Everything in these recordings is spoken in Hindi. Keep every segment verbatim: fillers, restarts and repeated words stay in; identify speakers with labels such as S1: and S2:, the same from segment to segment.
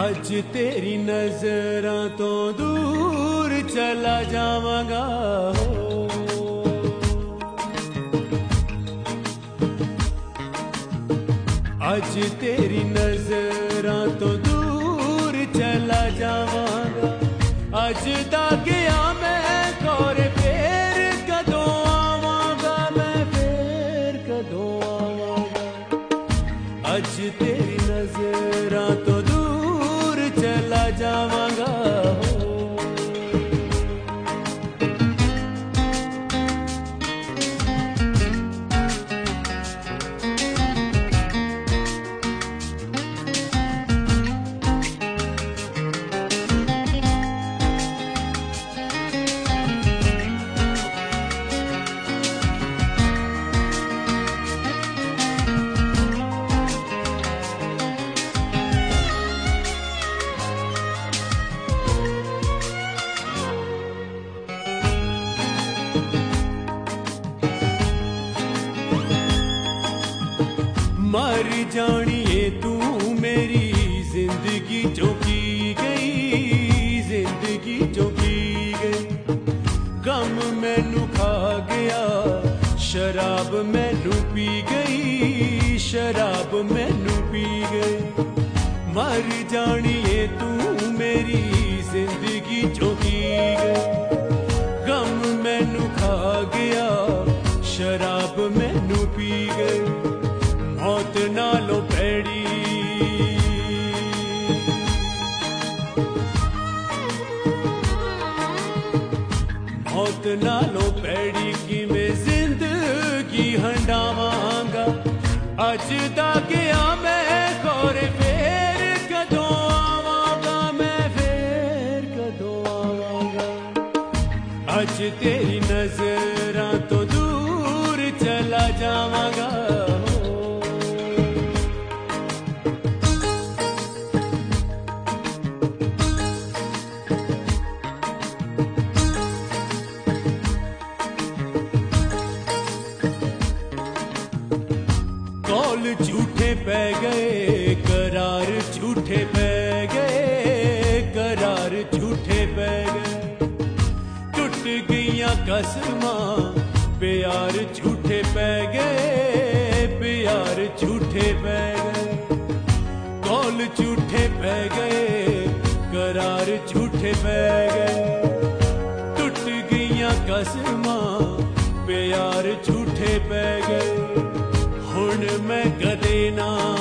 S1: अज तेरी नजरां तो दूर चला जावांगा हो। अज तेरी नजरां तो दूर चला जावांगा। अज दा गया मैं कौर फेर कदों आवांगा, मैं फेर कदों आवांगा। अज तेरी नजरां तो दूर चला जावांगा हो। मर जानिए तू मेरी जिंदगी जो की गई, जिंदगी जो की गई। गम मैनू खा गया, शराब मैनू पी गई, शराब मैनू पी गई। मर जानिए तू मेरी जिंदगी जो की गई। गम मैनू खा गया, शराब मैनू पी गई। मौत नालों पैड़ी, मौत नालों पैड़ी कि मैं जिंदगी हंडावांगा। अज दा गया मैं कौर फेर कदों आवांगा, मैं फेर कदों आवांगा। अज तेरी नजरां तो दूर चला जावांगा। कौल झूठे पै गए, करार झूठे पै गए, करार झूठे पै गए। टुट गईयां कसमां, प्यार झूठे पै गए, प्यार झूठे पै गए। कौल झूठे पै गए, करार झूठे पै गए। टुट गईयां कसमां, प्यार झूठे पै गए। हुण मैं कदे ना,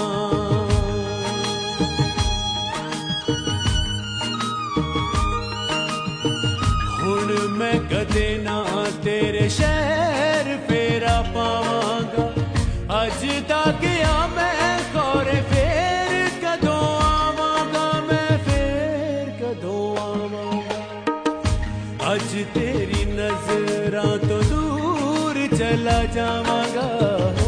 S1: हुण मैं कदे ना तेरे शहर फेरा पावांगा। अज दा गया मैं कौर फेर कदों आवांगा, मैं फेर कदों आवांगा। अज तेरी नजरां तो दूर चला जावांगा हो।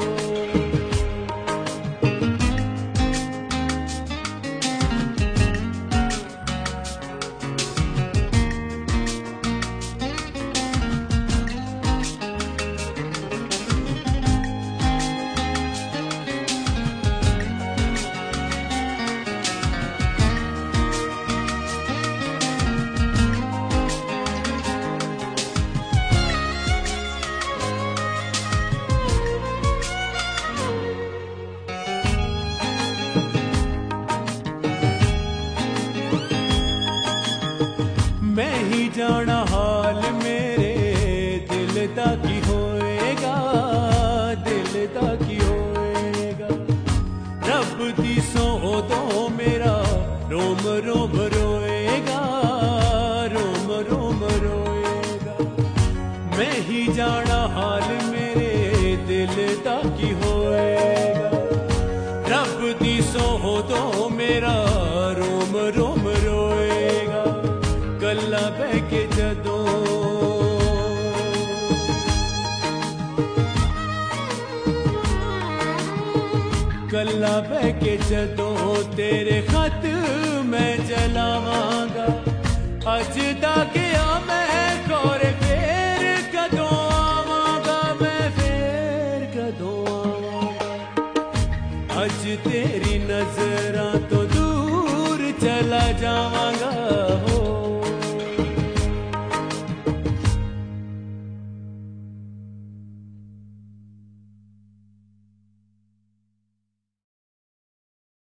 S1: मैं ही जाना हाल मेरे दिल दा की होएगा, दिल दा की होएगा। रब दी सौ तो मेरा रोम रोम रोएगा, रोम रोम रोएगा। मैं ही जाना हाल मेरे दिल दा की होएगा। रब दी सौ तो मेरा रोम रोम रोएगा। कल्ला बह के जदों, कल्ला बह के जदों तेरे खत मैं जलावांगा। अज दा गया मैं